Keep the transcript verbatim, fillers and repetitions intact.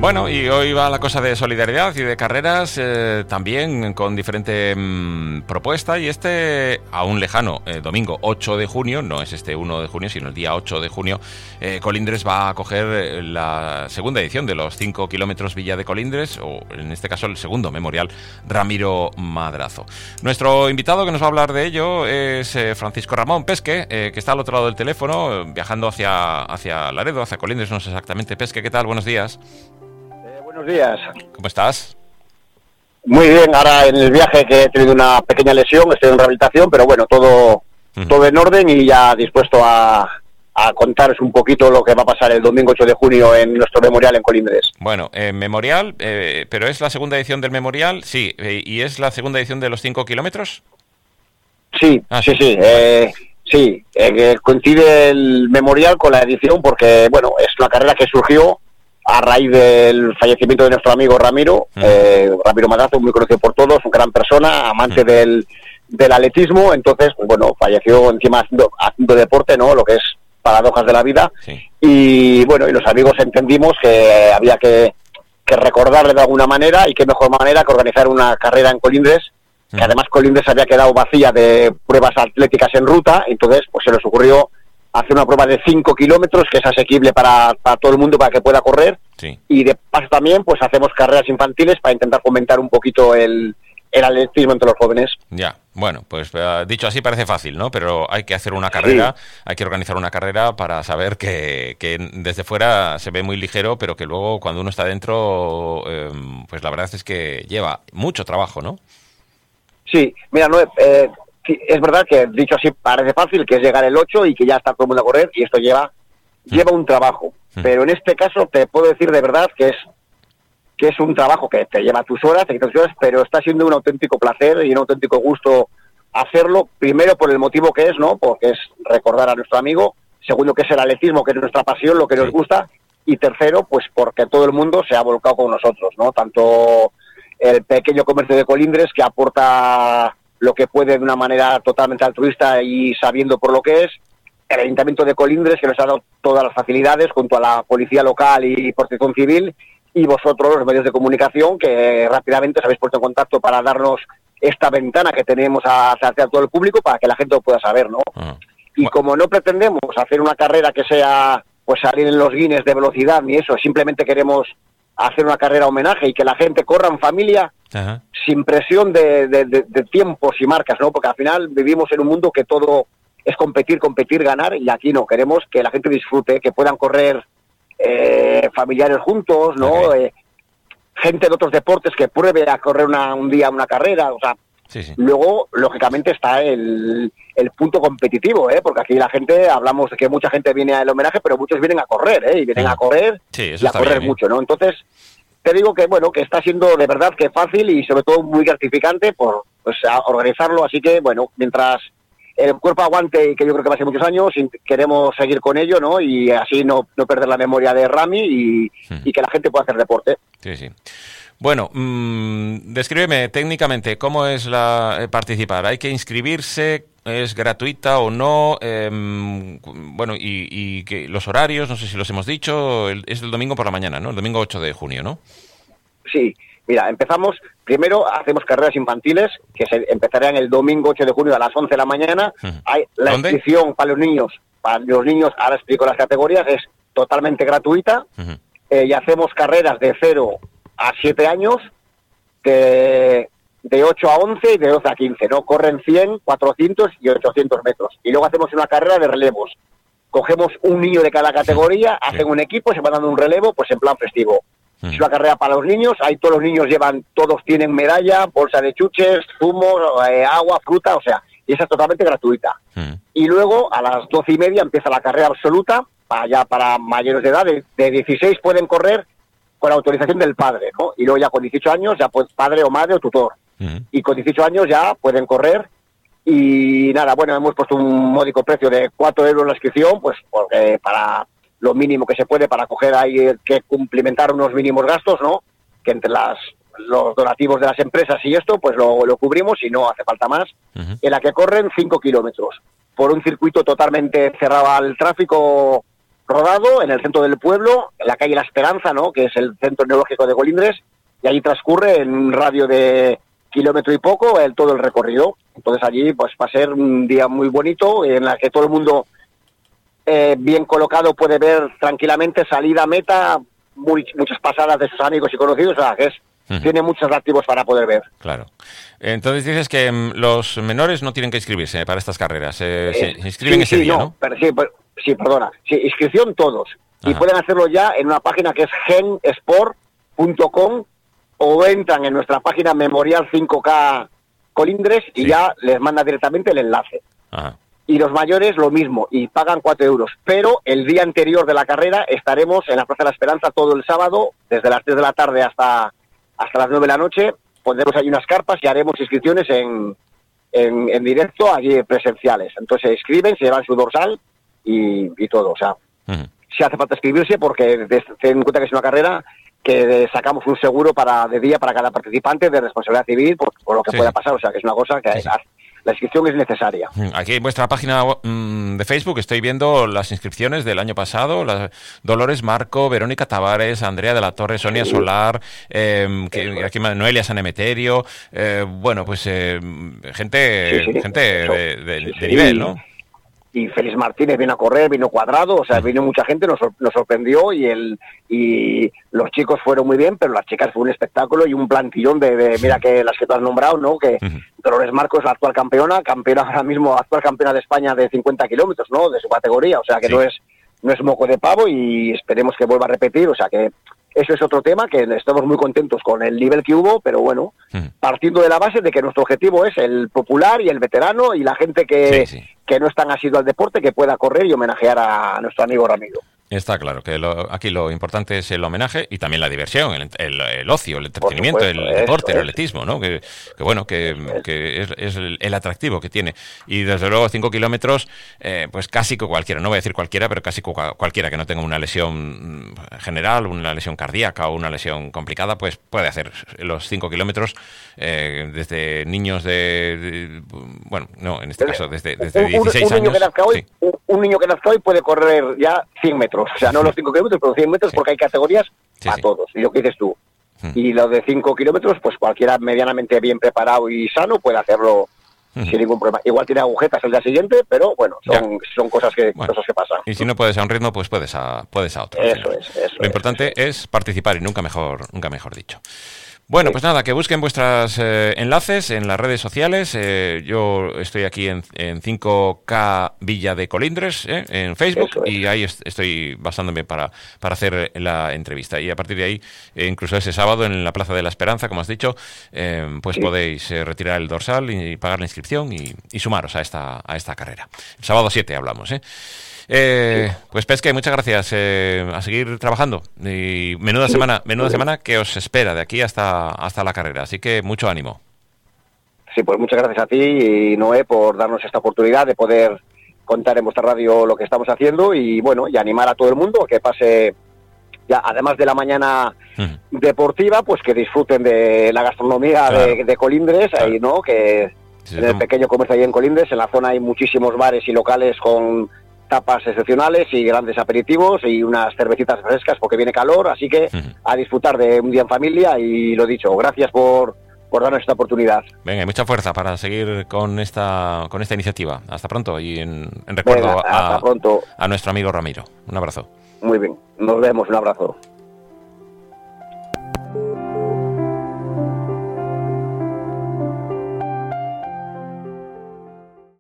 Bueno, y hoy va la cosa de solidaridad y de carreras, eh, también con diferente mmm, propuesta, y este aún lejano, eh, domingo ocho de junio, no es este uno de junio, sino el día ocho de junio, eh, Colindres va a acoger la segunda edición de los cinco kilómetros Villa de Colindres, o en este caso el segundo memorial Ramiro Madrazo. Nuestro invitado que nos va a hablar de ello es eh, Francisco Ramón Pesque, eh, que está al otro lado del teléfono, eh, viajando hacia, hacia Laredo, hacia Colindres, no sé exactamente. Pesque, ¿qué tal? Buenos días. Buenos días. ¿Cómo estás? Muy bien, ahora en el viaje que he tenido una pequeña lesión, estoy en rehabilitación, pero bueno, todo uh-huh. todo en orden y ya dispuesto a, a contaros un poquito lo que va a pasar el domingo ocho de junio en nuestro memorial en Colindres. Bueno, eh, memorial, eh, pero ¿es la segunda edición del memorial? Sí, eh, ¿y es la segunda edición de los cinco kilómetros? Sí, ah, sí, sí, sí, eh, sí eh, coincide el memorial con la edición porque, bueno, es una carrera que surgió a raíz del fallecimiento de nuestro amigo Ramiro, uh-huh. eh, Ramiro Madrazo, muy conocido por todos, una gran persona, amante uh-huh. del, del atletismo. Entonces, pues bueno, falleció encima haciendo, haciendo deporte, ¿no? Lo que es paradojas de la vida. Sí. Y bueno, y los amigos entendimos que había que, que recordarle de alguna manera, y qué mejor manera que organizar una carrera en Colindres, uh-huh. que además Colindres había quedado vacía de pruebas atléticas en ruta. Entonces, pues se les ocurrió hacer una prueba de cinco kilómetros que es asequible para, para todo el mundo, para que pueda correr. Sí. Y de paso también pues hacemos carreras infantiles para intentar fomentar un poquito el, el atletismo entre los jóvenes. Ya, bueno, pues uh, dicho así parece fácil, ¿no? Pero hay que hacer una carrera, sí. hay que organizar una carrera para saber que, que desde fuera se ve muy ligero, pero que luego cuando uno está dentro, eh, pues la verdad es que lleva mucho trabajo, ¿no? Sí, mira, no, eh, es verdad que dicho así parece fácil, que es llegar el ocho y que ya está todo el mundo a correr, y esto lleva lleva un trabajo, pero en este caso te puedo decir de verdad que es que es un trabajo que te lleva tus horas, te quita tus horas, pero está siendo un auténtico placer y un auténtico gusto hacerlo, primero por el motivo que es, ¿no? Porque es recordar a nuestro amigo, segundo que es el atletismo, que es nuestra pasión, lo que nos gusta, y tercero, pues porque todo el mundo se ha volcado con nosotros, ¿no? Tanto el pequeño comercio de Colindres, que aporta lo que puede de una manera totalmente altruista y sabiendo por lo que es, el Ayuntamiento de Colindres, que nos ha dado todas las facilidades, junto a la Policía Local y Protección Civil, y vosotros, los medios de comunicación, que rápidamente os habéis puesto en contacto para darnos esta ventana que tenemos hacia todo el público, para que la gente lo pueda saber, ¿no? Uh-huh. Y bueno, como no pretendemos hacer una carrera que sea, pues salir en los Guinness de velocidad, ni eso, simplemente queremos hacer una carrera homenaje y que la gente corra en familia, uh-huh. sin presión de, de, de, de tiempos y marcas, ¿no? Porque al final vivimos en un mundo que todo es competir, competir, ganar, y aquí no, queremos que la gente disfrute, que puedan correr eh, familiares juntos, ¿no? Okay. Eh, gente de otros deportes que pruebe a correr una, un día una carrera, o sea, sí, sí. Luego, lógicamente, está el, el punto competitivo, ¿eh? Porque aquí la gente, hablamos de que mucha gente viene al homenaje, pero muchos vienen a correr, ¿eh? Y vienen sí. a correr sí, eso y a correr bien, mucho, ¿no? Entonces, te digo que, bueno, que está siendo de verdad que fácil y sobre todo muy gratificante por pues, organizarlo, así que, bueno, mientras el cuerpo aguante, y que yo creo que va a ser muchos años, queremos seguir con ello, ¿no? Y así no, no perder la memoria de Rami y, sí. y que la gente pueda hacer deporte. Sí, sí. Bueno, mmm, descríbeme técnicamente cómo es la eh, participar. ¿Hay que inscribirse? ¿Es gratuita o no? Eh, bueno, y, y que los horarios, no sé si los hemos dicho, el, es el domingo por la mañana, ¿no? El domingo ocho de junio, ¿no? Sí. Mira, empezamos, primero hacemos carreras infantiles, que se empezarán el domingo ocho de junio a las once de la mañana. Uh-huh. Hay la ¿Dónde? Inscripción para los niños, para los niños, ahora explico las categorías, es totalmente gratuita. Uh-huh. Eh, y hacemos carreras de cero a siete años, de, de ocho a once y de doce a quince, ¿no? Corren cien, cuatrocientos y ochocientos metros. Y luego hacemos una carrera de relevos. Cogemos un niño de cada categoría, sí. hacen un equipo, se van dando un relevo, pues en plan festivo. Es una carrera para los niños, ahí todos los niños llevan, todos tienen medalla, bolsa de chuches, zumo, eh, agua, fruta, o sea, y esa es totalmente gratuita. Mm. Y luego a las doce y media empieza la carrera absoluta, para ya para mayores de edad, de, de dieciséis pueden correr con autorización del padre, ¿no? Y luego ya con dieciocho años, ya pues padre o madre o tutor. Mm. Y con dieciocho años ya pueden correr. Y nada, bueno, hemos puesto un módico precio de cuatro euros la inscripción, pues porque para lo mínimo que se puede para coger ahí que cumplimentar unos mínimos gastos, ¿no? Que entre las los donativos de las empresas y esto, pues lo, lo cubrimos y no hace falta más. Uh-huh. En la que corren cinco kilómetros por un circuito totalmente cerrado al tráfico rodado en el centro del pueblo, en la calle La Esperanza, ¿no? Que es el centro neurálgico de Colindres, y allí transcurre en un radio de kilómetro y poco el, todo el recorrido. Entonces allí pues va a ser un día muy bonito en la que todo el mundo eh, bien colocado puede ver tranquilamente salida, meta, muy, muchas pasadas de sus amigos y conocidos, o sea, que es Uh-huh. tiene muchos atractivos para poder ver. Claro. Entonces dices que um, los menores no tienen que inscribirse para estas carreras. Eh, eh, se inscriben sí, ese sí, día, no, ¿no? Pero, sí, pero, sí, perdona. Sí, inscripción todos. Ajá. Y pueden hacerlo ya en una página que es gensport punto com o entran en nuestra página Memorial cinco K Colindres y sí. ya les manda directamente el enlace. Ajá. Y los mayores lo mismo, y pagan cuatro euros. Pero el día anterior de la carrera estaremos en la Plaza de la Esperanza todo el sábado, desde las tres de la tarde hasta... hasta las nueve de la noche, pondremos ahí unas carpas y haremos inscripciones en, en, en directo, allí presenciales. Entonces se inscriben, se llevan su dorsal y, y todo. O sea, uh-huh. si hace falta inscribirse porque ten en cuenta que es una carrera que sacamos un seguro para de día para cada participante de responsabilidad civil por, por lo que sí. pueda pasar. O sea, que es una cosa que... Sí, sí. La inscripción es necesaria. Aquí en vuestra página mmm, de Facebook estoy viendo las inscripciones del año pasado. Las Dolores Marco, Verónica Tavares, Andrea de la Torre, Sonia sí. Solar, eh, que, aquí Noelia San Emeterio. Eh, bueno, pues eh, gente, sí, sí. gente de, de, sí, sí. de nivel, ¿no? Y Félix Martínez vino a correr, vino Cuadrado, o sea, vino mucha gente, nos, nos sorprendió y el y los chicos fueron muy bien, pero las chicas fue un espectáculo y un plantillón de, de mira que las que tú has nombrado, ¿no? Que uh-huh. Dolores Marcos, la actual campeona, campeona ahora mismo, actual campeona de España de cincuenta kilómetros, ¿no? De su categoría, o sea que sí. no es no es moco de pavo y esperemos que vuelva a repetir, o sea que eso es otro tema, que estamos muy contentos con el nivel que hubo, pero bueno, uh-huh. partiendo de la base de que nuestro objetivo es el popular y el veterano y la gente que, sí, sí. que no es tan asidua al deporte, que pueda correr y homenajear a nuestro amigo Ramiro. Está claro que lo, aquí lo importante es el homenaje y también la diversión, el, el, el ocio, el entretenimiento, supuesto, el deporte, el atletismo, ¿no? Que, que bueno, que, que es, es el, el atractivo que tiene. Y desde luego cinco kilómetros, eh, pues casi cualquiera, no voy a decir cualquiera, pero casi cualquiera que no tenga una lesión general, una lesión cardíaca o una lesión complicada, pues puede hacer los cinco kilómetros, eh, desde niños de, de, bueno, no, en este caso desde, desde dieciséis un, un años. Niño que hoy, sí. un, un niño que nazca hoy puede correr ya cien metros. O sea, no los cinco kilómetros, pero cien metros, sí. porque hay categorías sí, a sí. todos. Y lo que dices tú. Hmm. Y lo de cinco kilómetros, pues cualquiera medianamente bien preparado y sano puede hacerlo hmm. sin ningún problema. Igual tiene agujetas el día siguiente, pero bueno, son, son cosas que bueno, cosas que pasan. Y si no puedes a un ritmo, pues puedes a, puedes a otro. Eso es, eso Lo importante es, es participar y nunca mejor, nunca mejor dicho. Bueno, pues nada, que busquen vuestros eh, enlaces en las redes sociales. Eh, yo estoy aquí en, en cinco K Villa de Colindres, eh, en Facebook, es. y ahí est- estoy basándome para, para hacer la entrevista. Y a partir de ahí, eh, incluso ese sábado en la Plaza de la Esperanza, como has dicho, eh, pues sí. podéis eh, retirar el dorsal y pagar la inscripción y, y sumaros a esta, a esta carrera. El sábado siete hablamos, ¿eh? Eh, pues Pesque, muchas gracias, eh, a seguir trabajando y menuda semana, menuda semana que os espera de aquí hasta, hasta la carrera, así que mucho ánimo. Sí, pues muchas gracias a ti y Noé por darnos esta oportunidad de poder contar en vuestra radio lo que estamos haciendo y bueno, y animar a todo el mundo a que pase ya, además de la mañana uh-huh. deportiva, pues que disfruten de la gastronomía claro. de, de Colindres, claro. ahí, ¿no? Que sí, en el pequeño comercio ahí en Colindres, en la zona hay muchísimos bares y locales con tapas excepcionales y grandes aperitivos y unas cervecitas frescas porque viene calor, así que uh-huh. a disfrutar de un día en familia y lo dicho, gracias por, por darnos esta oportunidad. Venga, y mucha fuerza para seguir con esta con esta iniciativa. Hasta pronto y en, en recuerdo Venga, hasta a, pronto. a nuestro amigo Ramiro. Un abrazo. Muy bien, nos vemos, un abrazo.